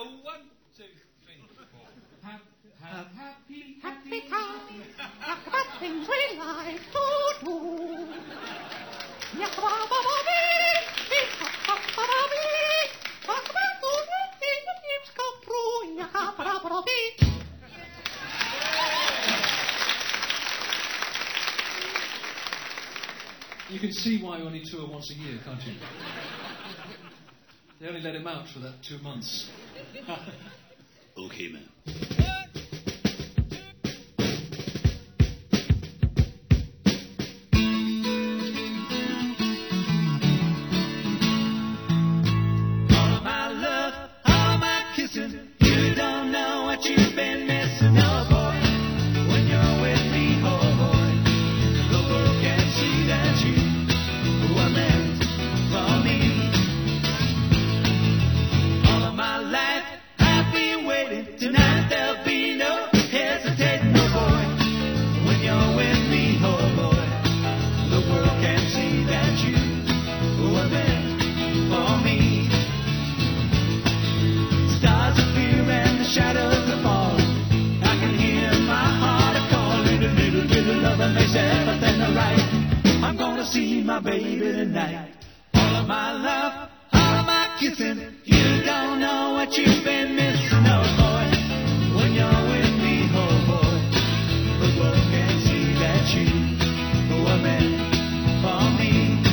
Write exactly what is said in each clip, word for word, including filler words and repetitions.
one, two, three, four. Have, have, happy, Happy times, talk about things we like to do. Yakka-ba-ba-ba-bee, yakka-ba-ba-bee, talk about all the things that dreams come true. Yakka-ba-ba-bee. You can see why we only tour once a year, can't you? They only let him out for that two months. Okay, man. All my love, all my kissing, you don't know what you've been missing, oh boy. When you're with me, oh boy, the world can see that you were meant for me. All of my life I've been waiting. Tonight there'll be no hesitating, oh boy. When you're with me, oh boy, the world can see that you were meant for me. Stars appear and the shadows are falling. I can hear my heart calling. A little bit of love that makes everything right. I'm gonna see my baby tonight. All of my love, all of my kissing. You don't know what you've been missing, oh boy. When you're with me, oh boy, the world can see that you were meant for me.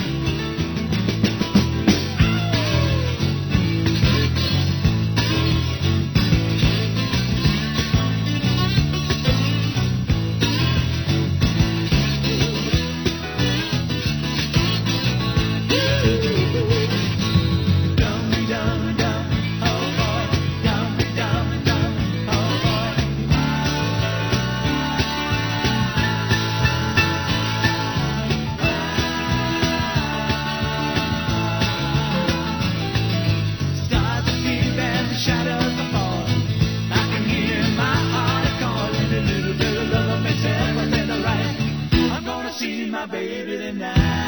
Dum-dum-dum, oh boy, dum-dum-dum, oh boy. Stars appear and the shadows are falling. I can hear my heart calling. A little bit of love that makes everything right. I'm gonna see my baby tonight.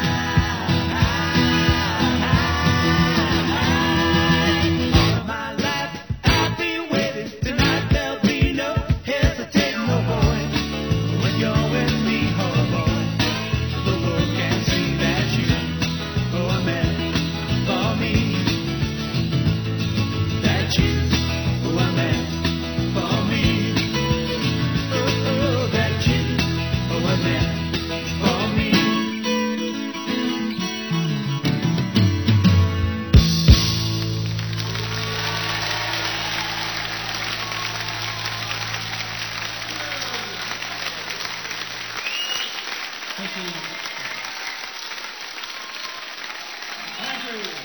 All of my life I've been waiting. Tonight there'll be no hesitating, oh boy. When you're with me, oh boy, the world can see that you were meant for me. That you were meant for me. Oh, oh, that you were meant for me. Thank you. Andrew.